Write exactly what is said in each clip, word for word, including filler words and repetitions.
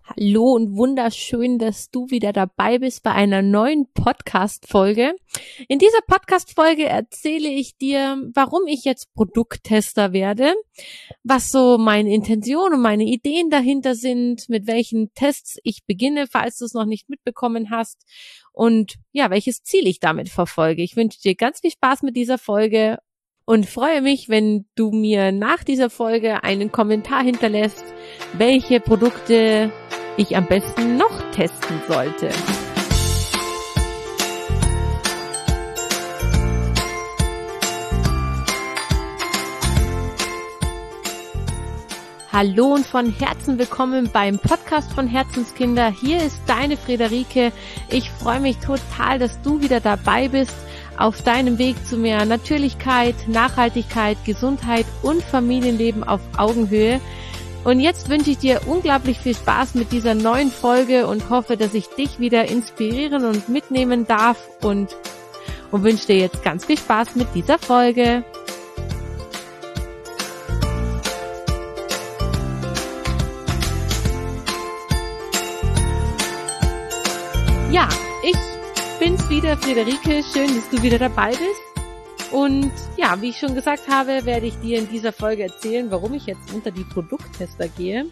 Hallo und wunderschön, dass du wieder dabei bist bei einer neuen Podcast-Folge. In dieser Podcast-Folge erzähle ich dir, warum ich jetzt Produkttester werde, was so meine Intention und meine Ideen dahinter sind, mit welchen Tests ich beginne, falls du es noch nicht mitbekommen hast und ja, welches Ziel ich damit verfolge. Ich wünsche dir ganz viel Spaß mit dieser Folge und freue mich, wenn du mir nach dieser Folge einen Kommentar hinterlässt, welche Produkte ich am besten noch testen sollte. Hallo und von Herzen willkommen beim Podcast von Herzenskinder. Hier ist deine Friederike. Ich freue mich total, dass du wieder dabei bist auf deinem Weg zu mehr Natürlichkeit, Nachhaltigkeit, Gesundheit und Familienleben auf Augenhöhe. Und jetzt wünsche ich dir unglaublich viel Spaß mit dieser neuen Folge und hoffe, dass ich dich wieder inspirieren und mitnehmen darf und, und wünsche dir jetzt ganz viel Spaß mit dieser Folge. Ja, ich bin's wieder, Friederike. Schön, dass du wieder dabei bist. Und ja, wie ich schon gesagt habe, werde ich dir in dieser Folge erzählen, warum ich jetzt unter die Produkttester gehe.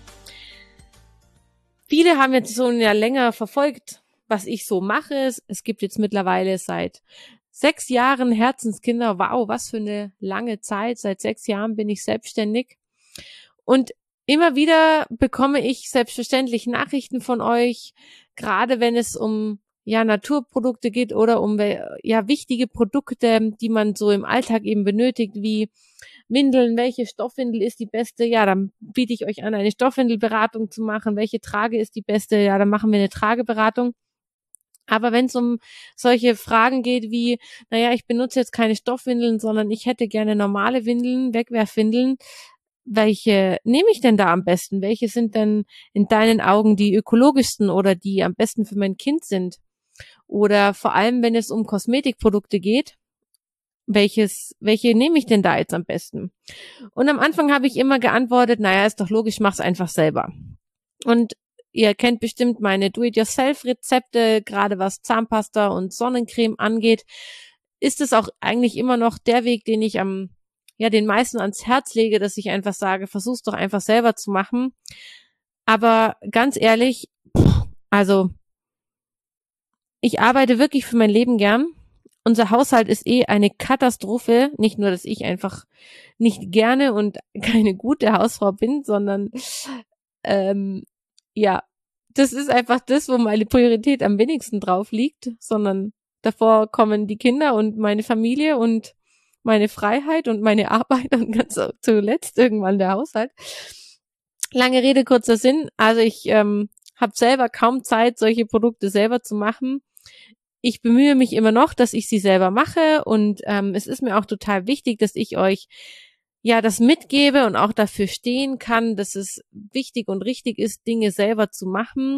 Viele haben jetzt so ja länger verfolgt, was ich so mache. Es gibt jetzt mittlerweile seit sechs Jahren Herzenskinder. Wow, was für eine lange Zeit. Seit sechs Jahren bin ich selbstständig. Und immer wieder bekomme ich selbstverständlich Nachrichten von euch, gerade wenn es um ja Naturprodukte geht oder um ja wichtige Produkte, die man so im Alltag eben benötigt, wie Windeln. Welche Stoffwindel ist die beste? Ja, dann biete ich euch an, eine Stoffwindelberatung zu machen. Welche Trage ist die beste? Ja, dann machen wir eine Trageberatung. Aber wenn es um solche Fragen geht wie, naja, ich benutze jetzt keine Stoffwindeln, sondern ich hätte gerne normale Windeln, Wegwerfwindeln, welche nehme ich denn da am besten? Welche sind denn in deinen Augen die ökologischsten oder die am besten für mein Kind sind? Oder vor allem, wenn es um Kosmetikprodukte geht, welches, welche nehme ich denn da jetzt am besten? Und am Anfang habe ich immer geantwortet, naja, ist doch logisch, mach's einfach selber. Und ihr kennt bestimmt meine Do-it-yourself-Rezepte, gerade was Zahnpasta und Sonnencreme angeht, ist es auch eigentlich immer noch der Weg, den ich am, ja, den meisten ans Herz lege, dass ich einfach sage, versuch's doch einfach selber zu machen. Aber ganz ehrlich, also, ich arbeite wirklich für mein Leben gern. Unser Haushalt ist eh eine Katastrophe. Nicht nur, dass ich einfach nicht gerne und keine gute Hausfrau bin, sondern ähm, ja, das ist einfach das, wo meine Priorität am wenigsten drauf liegt, sondern davor kommen die Kinder und meine Familie und meine Freiheit und meine Arbeit und ganz zuletzt irgendwann der Haushalt. Lange Rede, kurzer Sinn. Also ich ähm, habe selber kaum Zeit, solche Produkte selber zu machen. Ich bemühe mich immer noch, dass ich sie selber mache und ähm, es ist mir auch total wichtig, dass ich euch ja das mitgebe und auch dafür stehen kann, dass es wichtig und richtig ist, Dinge selber zu machen.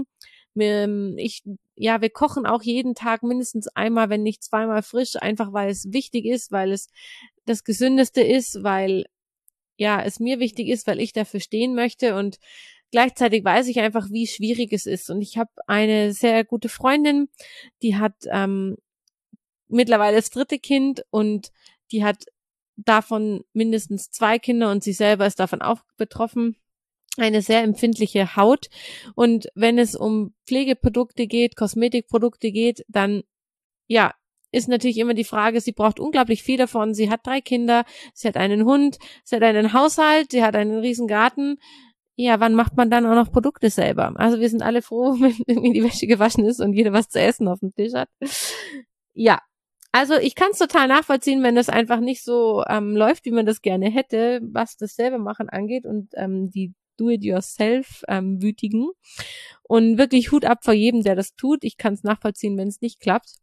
Ich, ja, wir kochen auch jeden Tag mindestens einmal, wenn nicht zweimal frisch, einfach weil es wichtig ist, weil es das Gesündeste ist, weil ja es mir wichtig ist, weil ich dafür stehen möchte und gleichzeitig weiß ich einfach, wie schwierig es ist. Und ich habe eine sehr gute Freundin, die hat ähm, mittlerweile das dritte Kind und die hat davon mindestens zwei Kinder und sie selber ist davon auch betroffen. Eine sehr empfindliche Haut. Und wenn es um Pflegeprodukte geht, Kosmetikprodukte geht, dann ja, ist natürlich immer die Frage, sie braucht unglaublich viel davon. Sie hat drei Kinder, sie hat einen Hund, sie hat einen Haushalt, sie hat einen riesen Garten. Ja, wann macht man dann auch noch Produkte selber? Also wir sind alle froh, wenn irgendwie die Wäsche gewaschen ist und jeder was zu essen auf dem Tisch hat. Ja, also ich kann es total nachvollziehen, wenn das einfach nicht so ähm, läuft, wie man das gerne hätte, was das selber machen angeht und ähm, die Do-it-yourself-Wütigen. Und wirklich Hut ab vor jedem, der das tut. Ich kann es nachvollziehen, wenn es nicht klappt.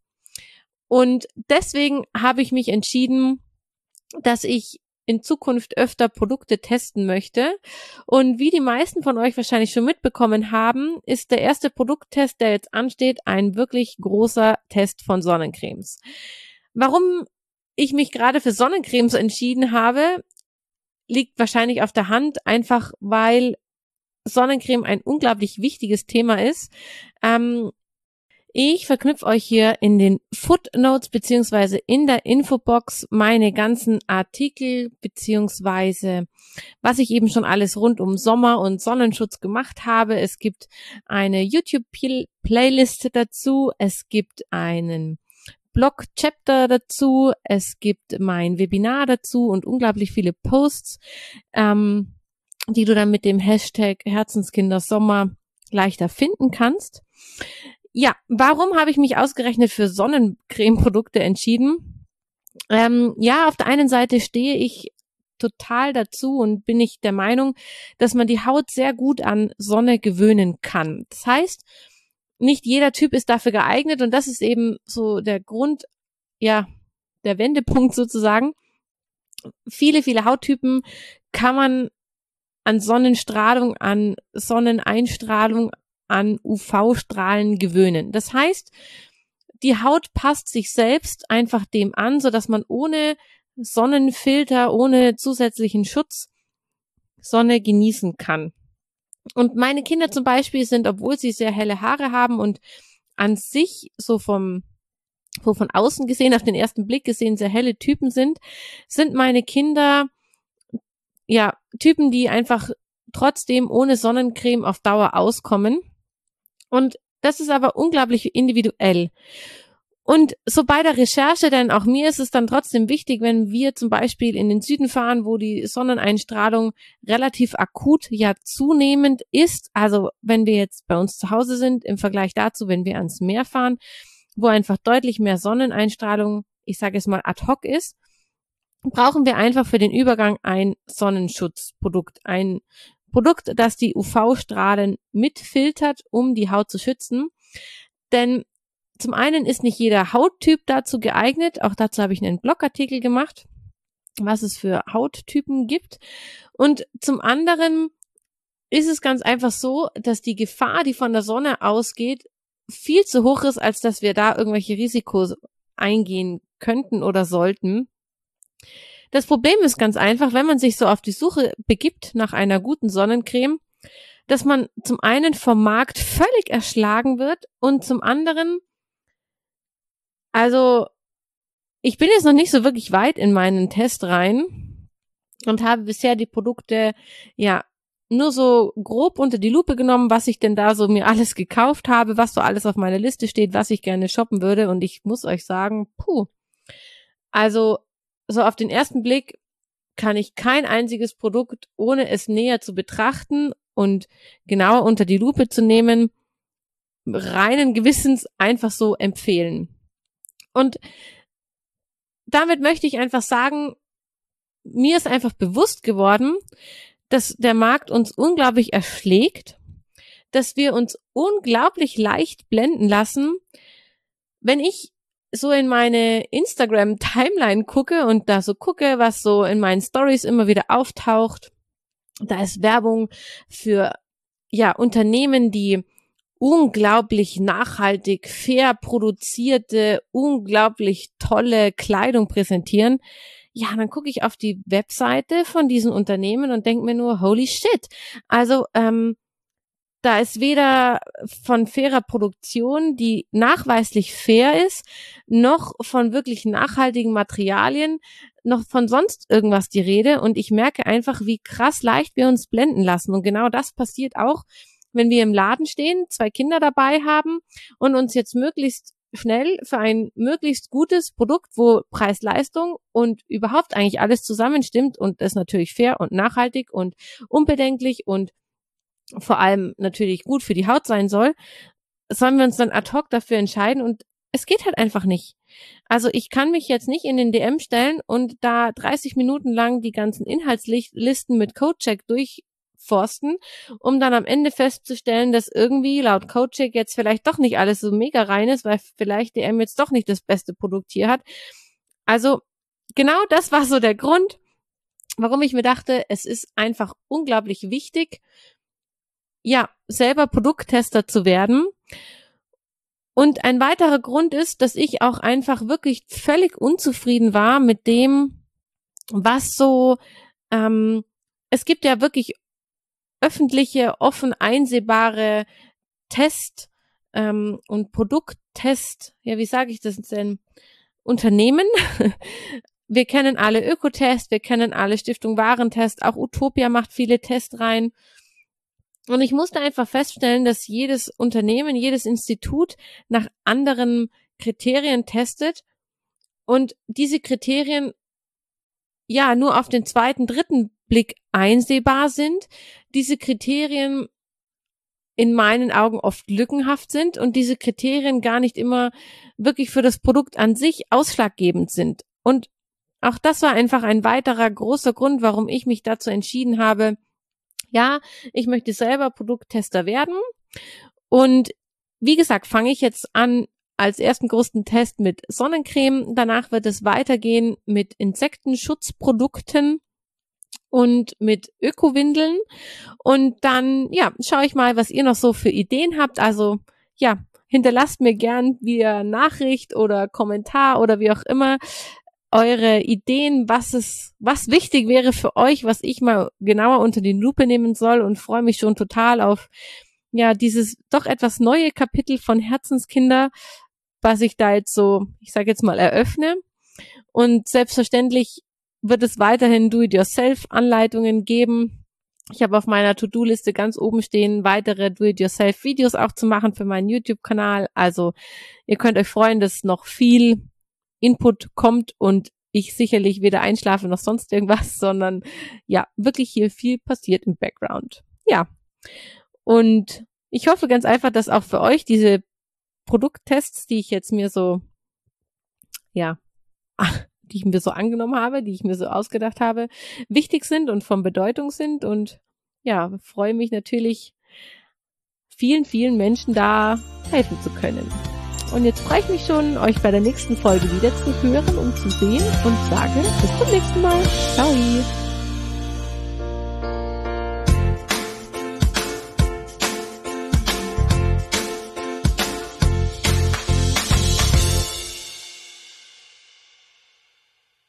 Und deswegen habe ich mich entschieden, dass ich in Zukunft öfter Produkte testen möchte. Und wie die meisten von euch wahrscheinlich schon mitbekommen haben, ist der erste Produkttest, der jetzt ansteht, ein wirklich großer Test von Sonnencremes. Warum ich mich gerade für Sonnencremes entschieden habe, liegt wahrscheinlich auf der Hand, einfach weil Sonnencreme ein unglaublich wichtiges Thema ist. Ähm, ich verknüpfe euch hier in den Footnotes beziehungsweise in der Infobox meine ganzen Artikel beziehungsweise was ich eben schon alles rund um Sommer und Sonnenschutz gemacht habe. Es gibt eine YouTube-Playlist dazu, es gibt einen Blog-Chapter dazu, es gibt mein Webinar dazu und unglaublich viele Posts, ähm, die du dann mit dem Hashtag Herzenskindersommer leichter finden kannst. Ja, warum habe ich mich ausgerechnet für Sonnencreme-Produkte entschieden? Ähm, ja, auf der einen Seite stehe ich total dazu und bin ich der Meinung, dass man die Haut sehr gut an Sonne gewöhnen kann. Das heißt, nicht jeder Typ ist dafür geeignet und das ist eben so der Grund, ja, der Wendepunkt sozusagen. Viele, viele Hauttypen kann man an Sonnenstrahlung, an Sonneneinstrahlung, an U V-Strahlen gewöhnen. Das heißt, die Haut passt sich selbst einfach dem an, so dass man ohne Sonnenfilter, ohne zusätzlichen Schutz Sonne genießen kann. Und meine Kinder zum Beispiel sind, obwohl sie sehr helle Haare haben und an sich so vom, so von außen gesehen, auf den ersten Blick gesehen, sehr helle Typen sind, sind meine Kinder, ja, Typen, die einfach trotzdem ohne Sonnencreme auf Dauer auskommen. Und das ist aber unglaublich individuell. Und so bei der Recherche, denn auch mir ist es dann trotzdem wichtig, wenn wir zum Beispiel in den Süden fahren, wo die Sonneneinstrahlung relativ akut ja zunehmend ist, also wenn wir jetzt bei uns zu Hause sind, im Vergleich dazu, wenn wir ans Meer fahren, wo einfach deutlich mehr Sonneneinstrahlung, ich sage es mal ad hoc ist, brauchen wir einfach für den Übergang ein Sonnenschutzprodukt, ein Produkt, das die U V-Strahlen mitfiltert, um die Haut zu schützen. Denn zum einen ist nicht jeder Hauttyp dazu geeignet, auch dazu habe ich einen Blogartikel gemacht, was es für Hauttypen gibt. Und zum anderen ist es ganz einfach so, dass die Gefahr, die von der Sonne ausgeht, viel zu hoch ist, als dass wir da irgendwelche Risikos eingehen könnten oder sollten. Das Problem ist ganz einfach, wenn man sich so auf die Suche begibt nach einer guten Sonnencreme, dass man zum einen vom Markt völlig erschlagen wird und zum anderen, also ich bin jetzt noch nicht so wirklich weit in meinen Test rein und habe bisher die Produkte ja nur so grob unter die Lupe genommen, was ich denn da so mir alles gekauft habe, was so alles auf meiner Liste steht, was ich gerne shoppen würde und ich muss euch sagen, puh, also so auf den ersten Blick kann ich kein einziges Produkt, ohne es näher zu betrachten und genauer unter die Lupe zu nehmen, reinen Gewissens einfach so empfehlen. Und damit möchte ich einfach sagen, mir ist einfach bewusst geworden, dass der Markt uns unglaublich erschlägt, dass wir uns unglaublich leicht blenden lassen. Wenn ich so in meine Instagram-Timeline gucke und da so gucke, was so in meinen Stories immer wieder auftaucht, da ist Werbung für ja Unternehmen, die unglaublich nachhaltig, fair produzierte, unglaublich tolle Kleidung präsentieren. Ja, dann gucke ich auf die Webseite von diesen Unternehmen und denke mir nur, holy shit. Also ähm, da ist weder von fairer Produktion, die nachweislich fair ist, noch von wirklich nachhaltigen Materialien, noch von sonst irgendwas die Rede. Und ich merke einfach, wie krass leicht wir uns blenden lassen. Und genau das passiert auch, wenn wir im Laden stehen, zwei Kinder dabei haben und uns jetzt möglichst schnell für ein möglichst gutes Produkt, wo Preis-Leistung und überhaupt eigentlich alles zusammenstimmt und ist natürlich fair und nachhaltig und unbedenklich und vor allem natürlich gut für die Haut sein soll, sollen wir uns dann ad hoc dafür entscheiden und es geht halt einfach nicht. Also ich kann mich jetzt nicht in den D M stellen und da dreißig Minuten lang die ganzen Inhaltslisten mit Codecheck durchforsten, um dann am Ende festzustellen, dass irgendwie laut Codecheck jetzt vielleicht doch nicht alles so mega rein ist, weil vielleicht D M jetzt doch nicht das beste Produkt hier hat. Also genau das war so der Grund, warum ich mir dachte, es ist einfach unglaublich wichtig, ja, selber Produkttester zu werden. Und ein weiterer Grund ist, dass ich auch einfach wirklich völlig unzufrieden war mit dem, was so, ähm, es gibt ja wirklich öffentliche, offen einsehbare Test ähm, und Produkttest, ja, wie sage ich das denn, Unternehmen. Wir kennen alle Ökotest, wir kennen alle Stiftung Warentest, auch Utopia macht viele Testreihen. Und ich musste einfach feststellen, dass jedes Unternehmen, jedes Institut nach anderen Kriterien testet und diese Kriterien ja nur auf den zweiten, dritten Blick einsehbar sind, diese Kriterien in meinen Augen oft lückenhaft sind und diese Kriterien gar nicht immer wirklich für das Produkt an sich ausschlaggebend sind. Und auch das war einfach ein weiterer großer Grund, warum ich mich dazu entschieden habe, ja, ich möchte selber Produkttester werden. Und wie gesagt, fange ich jetzt an als ersten großen Test mit Sonnencreme. Danach wird es weitergehen mit Insektenschutzprodukten und mit Ökowindeln. Und dann, ja, schaue ich mal, was ihr noch so für Ideen habt. Also, ja, hinterlasst mir gern via Nachricht oder Kommentar oder wie auch immer eure Ideen, was es, was wichtig wäre für euch, was ich mal genauer unter die Lupe nehmen soll, und freue mich schon total auf, ja, dieses doch etwas neue Kapitel von Herzenskinder, was ich da jetzt so, ich sage jetzt mal, eröffne. Und selbstverständlich wird es weiterhin Do-it-yourself-Anleitungen geben. Ich habe auf meiner To-Do-Liste ganz oben stehen, weitere Do-it-yourself-Videos auch zu machen für meinen YouTube-Kanal. Also ihr könnt euch freuen, dass noch viel Input kommt und ich sicherlich weder einschlafe noch sonst irgendwas, sondern ja, wirklich hier viel passiert im Background. Ja, und ich hoffe ganz einfach, dass auch für euch diese Produkttests, die ich jetzt mir so, ja, die ich mir so angenommen habe, die ich mir so ausgedacht habe, wichtig sind und von Bedeutung sind, und ja, freue mich natürlich, vielen, vielen Menschen da helfen zu können. Und jetzt freue ich mich schon, euch bei der nächsten Folge wieder zu hören und zu sehen, und sage bis zum nächsten Mal. Ciao!